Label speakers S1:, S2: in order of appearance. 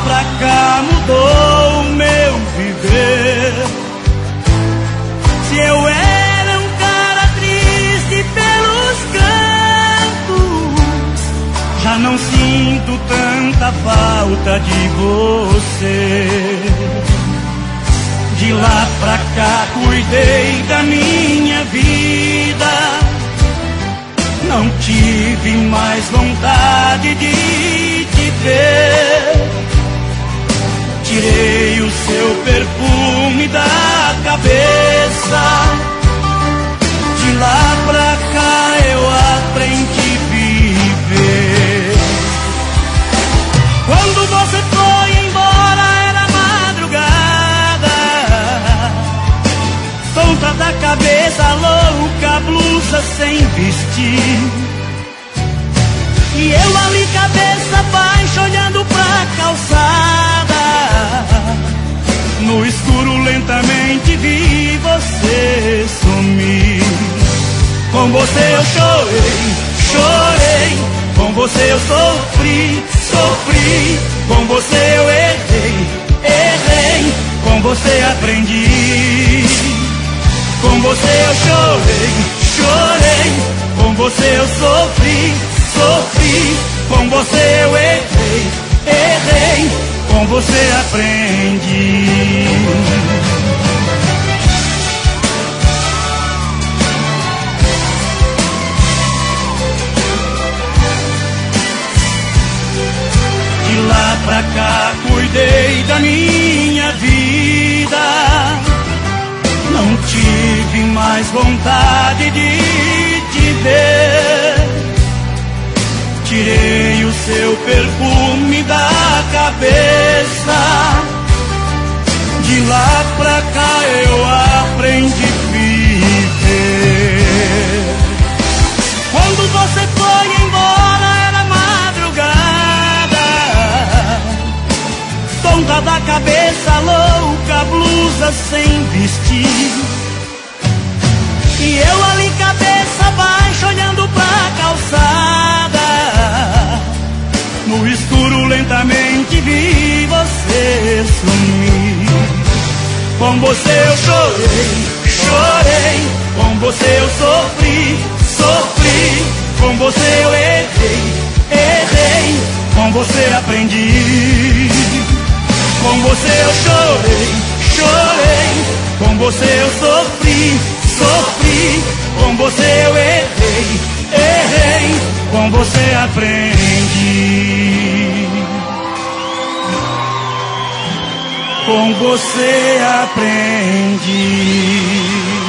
S1: pra cá mudou o meu viver. Se eu era um cara triste pelos cantos, já não sinto tanta falta de você. De lá pra cá cuidei da minha vida, não tive mais vontade de te ver. Tirei o seu perfume da cabeça. De lá pra cá eu aprendi a viver. Quando você foi embora era madrugada, tonta da cabeça, louca, blusa sem vestir. E eu ali cabeça baixa olhando pra calçada. No escuro lentamente vi você sumir. Com você eu chorei, chorei. Com você eu sofri, sofri. Com você eu errei, errei. Com você aprendi. Com você eu chorei, chorei. Com você eu sofri, sofri. Com você eu errei, errei. Com você aprendi. De lá pra cá cuidei da minha vida, não tive mais vontade de te ver. Tirei o seu perfume da cabeça. De lá pra cá eu aprendi a viver. Quando você foi embora era madrugada, tonta da cabeça, louca, blusa sem vestir. E eu ali cabeça baixa olhando pra calçada. No escuro lentamente vi você sumir. Com você eu chorei, chorei. Com você eu sofri, sofri. Com você eu errei, errei. Com você aprendi. Com você eu chorei, chorei. Com você eu sofri, sofri. Com você eu errei, errei. Com você aprendi. Com você aprendi.